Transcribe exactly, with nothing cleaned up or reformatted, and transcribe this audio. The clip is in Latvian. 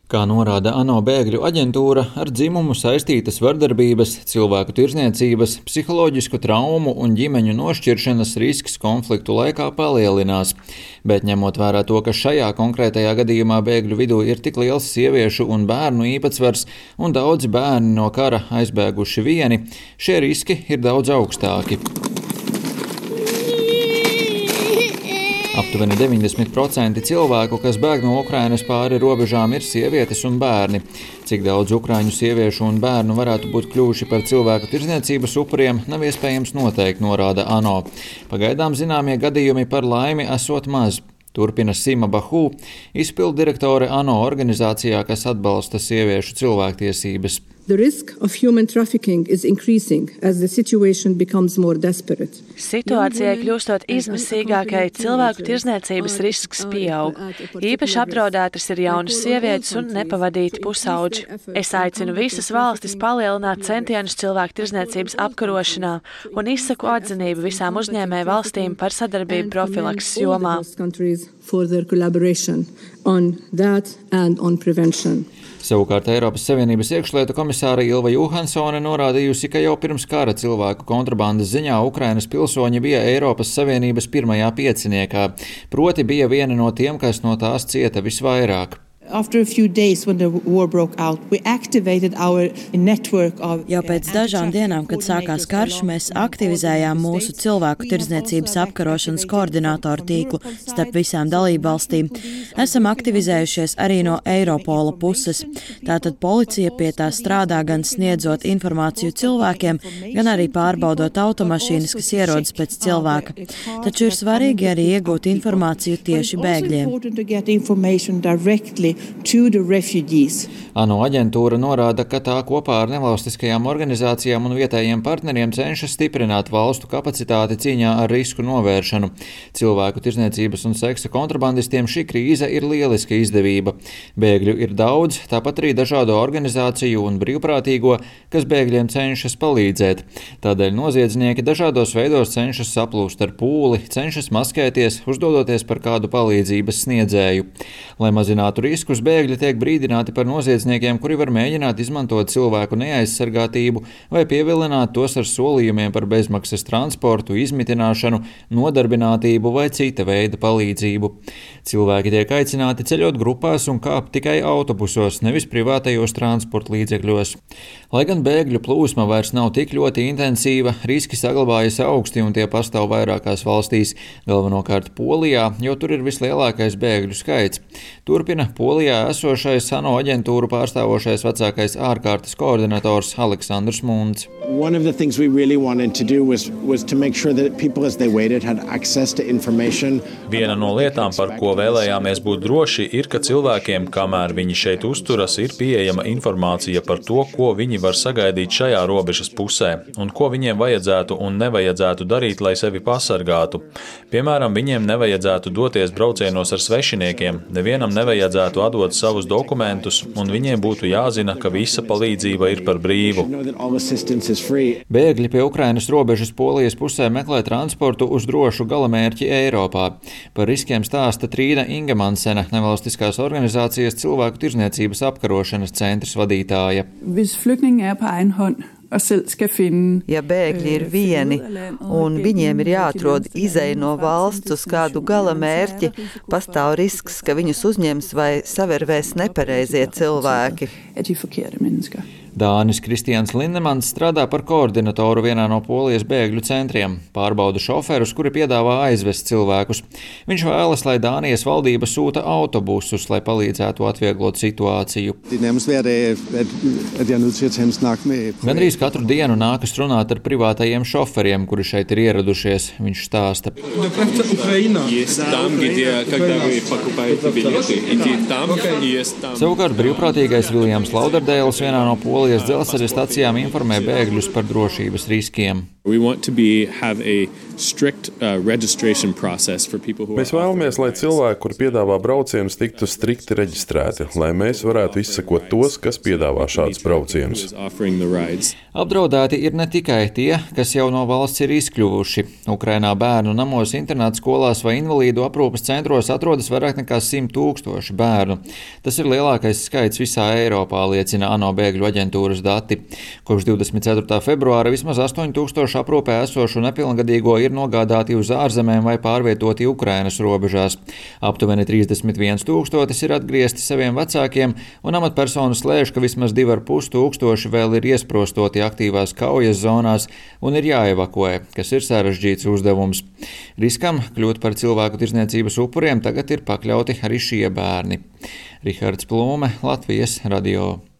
Kā norāda ANO bēgļu aģentūra, ar dzimumu saistītas vardarbības, cilvēku tirdzniecības, psiholoģisku traumu un ģimeņu nošķiršanas risks konfliktu laikā palielinās. Bet ņemot vērā to, ka šajā konkrētajā gadījumā bēgļu vidū ir tik liels sieviešu un bērnu īpatsvars un daudzi bērni no kara aizbēguši vieni, šie riski ir daudz augstāki. Aptuveni deviņdesmit procenti cilvēku, kas bēg no Ukrainas pāri robežām, ir sievietes un bērni. Cik daudz ukraiņu sieviešu un bērnu varētu būt kļuvuši par cilvēku tirdzniecības upuriem, nav iespējams noteikt, norāda ANO. Pagaidām zināmie gadījumi par laimi esot maz. Turpina Sima Bahu, izpilddirektore ANO organizācijā, kas atbalsta sieviešu cilvēktiesības. The risk of human trafficking is increasing as the situation becomes more desperate. Situācijai kļūstot izmisīgākai, cilvēku tirdzniecības risks pieaug. Īpaši apdraudētas ir jaunas sievietes un nepavadīti pusauģi. Es aicinu visas valstis palielināt centienus cilvēku tirdzniecības apkarošanā un izsaku atzinību visām uzņēmēju valstīm par sadarbību profilakses jomā. Savukārt Eiropas Savienības iekšlietu komisāra Ilva Johansone norādījusi, ka jau pirms kara cilvēku kontrabandas ziņā Ukrainas pilsoņi bija Eiropas Savienības pirmajā pieciniekā, proti bija viena no tiem, kas no tās cieta visvairāk. After a few days when the war broke out, we activated our network of Jau pēc dažām dienām, kad sākās karš, mēs aktivizējām mūsu cilvēku tirdzniecības apkarošanas koordinātoru tīklu starp visām dalībvalstīm. Esam aktivizējušies arī no Eiropola puses. Tātad policija pie tā strādā gan sniedzot informāciju cilvēkiem, gan arī pārbaudot automašīnas, kas ierodas pēc cilvēka. Taču ir svarīgi arī iegūt informāciju tieši bēgļiem. ANO aģentūra norāda, ka tā kopā ar nevalstiskajām organizācijām un vietējiem partneriem cenšas stiprināt valstu kapacitāti cīņā ar risku novēršanu. Cilvēku tirdzniecības un seksa kontrabandistiem šī krīze ir lieliska izdevība. Bēgļu ir daudz, tāpat arī dažādo organizāciju un brīvprātīgo, kas bēgļiem cenšas palīdzēt. Tādēļ noziedznieki dažādos veidos cenšas saplūst ar pūli, cenšas maskēties, uzdodoties par kādu palīdzības sniedzēju. Lai mazinātu risku, Uz bēgļi tiek brīdināti par noziedzniekiem, kuri var mēģināt izmantot cilvēku neaizsargātību vai pievilināt tos ar solījumiem par bezmaksas transportu, izmitināšanu, nodarbinātību vai cita veida palīdzību. Cilvēki tiek aicināti ceļot grupās un kāpt tikai autobusos, nevis privātajos transporta līdzekļos. Lai gan bēgļu plūsma vairs nav tik ļoti intensīva, riski saglabājas augsti un tie pastāv vairākās valstīs, galvenokārt Polijā, jo tur ir vislielākais bēgļu skaits. Turpina Polijā esošais ANO aģentūru pārstāvošais vecākais ārkārtas koordinators Aleksandrs Munds. Viena no lietām, par ko vēlējāmies būt droši, ir, ka cilvēkiem, kamēr viņi šeit uzturas, ir pieejama informācija par to, ko viņi var sagaidīt šajā robežas pusē un ko viņiem vajadzētu un nevajadzētu darīt, lai sevi pasargātu. Piemēram, viņiem nevajadzētu doties braucienos ar svešiniekiem, nevienam nevajadzētu atdot savus dokumentus, un viņiem būtu jāzina, ka visa palīdzība ir par brīvu. Bēgļi pie Ukrainas robežas Polijas pusē meklē transportu uz drošu galamērķi Eiropā. Par riskiem stāsta Trīna Ingemansena, nevalstiskās organizācijas cilvēku tirdzniecības apkarošanas centrs vadītāja. Ja bēgļi ir vieni un viņiem ir jāatrod izeja no valsts uz kādu gala mērķi, pastāv risks, ka viņus uzņems vai savervēs nepareizie cilvēki. Dānis Kristians Linnemans strādā par koordinatoru vienā no Polijas bēgļu centriem, pārbauda šoferus, kuri piedāvā aizvest cilvēkus. Viņš vēlas, lai Dānijas valdība sūta autobusus, lai palīdzētu atvieglot situāciju. Gandrīz katru dienu nākas runāt ar privātajiem šoferiem, kuri šeit ir ieradušies, viņš stāsta. Savukārt brīvprātīgais Viljams Lauderdēls vienā no Polijas dzelzceļa stacijām informē bēgļus par drošības riskiem. We want to be, have a strict uh, registration process for people who Mēs vēlamies, lai cilvēki, kur piedāvā braucienus, tiktu strikti reģistrēti, lai mēs varētu izsekot tos, kas piedāvā šādus braucienus. Apdraudēti ir ne tikai tie, kas jau no valsts ir izkļuvuši. Ukrainā bērnu namos, internāta skolās vai invalīdu aprūpes centros atrodas vairāk nekā simt tūkstoši bērnu. Tas ir lielākais skaits visā Eiropā, liecina ANO bēgļu aģentūras dati. Kopš divdesmit ceturtā februāra vismaz astoņi tūkstoši aprūpē esošu nepilngadīgo ir nogādāti uz ārzemēm vai pārvietoti Ukrainas robežās. Aptuveni trīsdesmit viens tūkstotis ir atgriezti saviem vecākiem, un amatpersonas lēš, ka vismaz divi ar pus tūkstoši vēl ir iesprostoti aktīvās kaujas zonās un ir jāevakuē, kas ir sarežģīts uzdevums. Riskam kļūt par cilvēku tirdzniecības upuriem tagad ir pakļauti arī šie bērni. Rihards Plūme, Latvijas radio.